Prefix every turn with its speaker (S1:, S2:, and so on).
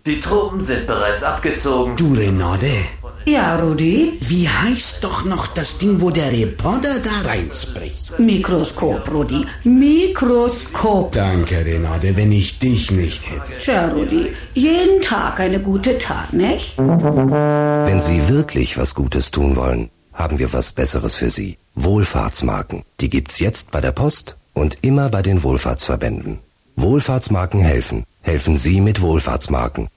S1: Die Truppen sind bereits abgezogen.
S2: Du, Renate.
S3: Ja, Rudi?
S2: Wie heißt doch noch das Ding, wo der Reporter da reinspricht?
S3: Mikroskop, Rudi. Mikroskop.
S2: Danke, Renate, wenn ich dich nicht hätte.
S3: Tja, Rudi, jeden Tag eine gute Tat, nicht?
S4: Wenn Sie wirklich was Gutes tun wollen, haben wir was Besseres für Sie. Wohlfahrtsmarken. Die gibt's jetzt bei der Post und immer bei den Wohlfahrtsverbänden. Wohlfahrtsmarken helfen. Helfen Sie mit Wohlfahrtsmarken.